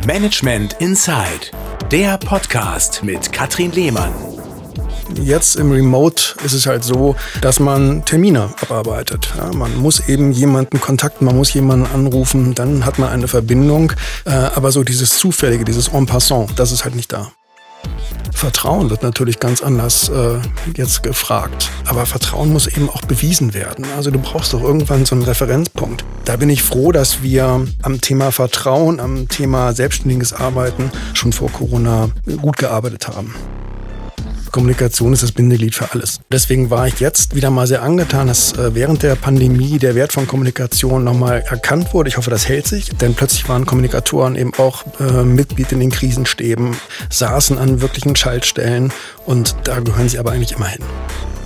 Management Inside, der Podcast mit Katrin Lehmann. Jetzt im Remote ist es halt so, dass man Termine abarbeitet. Ja, man muss eben jemanden kontakten, man muss jemanden anrufen, dann hat man eine Verbindung. Aber so dieses Zufällige, dieses En passant, das ist halt nicht da. Vertrauen wird natürlich ganz anders jetzt gefragt. Aber Vertrauen muss eben auch bewiesen werden. Also du brauchst doch irgendwann so einen Referenzpunkt. Da bin ich froh, dass wir am Thema Vertrauen, am Thema selbstständiges Arbeiten schon vor Corona gut gearbeitet haben. Kommunikation ist das Bindeglied für alles. Deswegen war ich jetzt wieder mal sehr angetan, dass während der Pandemie der Wert von Kommunikation nochmal erkannt wurde. Ich hoffe, das hält sich, denn plötzlich waren Kommunikatoren eben auch Mitglied in den Krisenstäben, saßen an wirklichen Schaltstellen und da gehören sie aber eigentlich immer hin.